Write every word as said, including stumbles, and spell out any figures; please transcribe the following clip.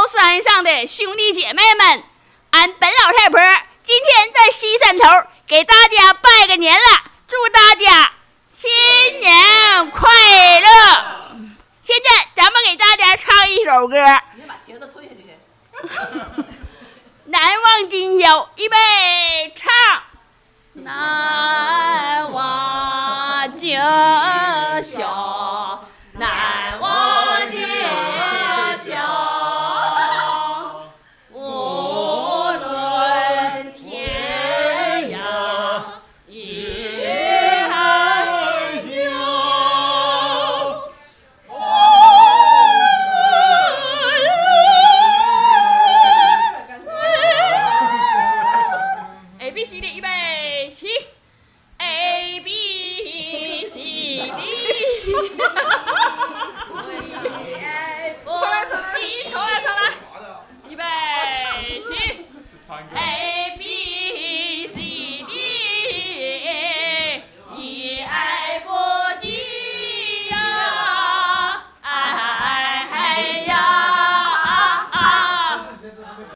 山上的兄弟姐妹们，俺本老太婆今天在西山头给大家拜个年了，祝大家新年快乐。现在咱们给大家唱一首歌， 你把茄子吞下去。 难忘今宵，预备唱。难忘今宵，难忘今宵，无论天涯与海角。A B C D 预备起 ，A B C D。重来重来，重来重来，预备起。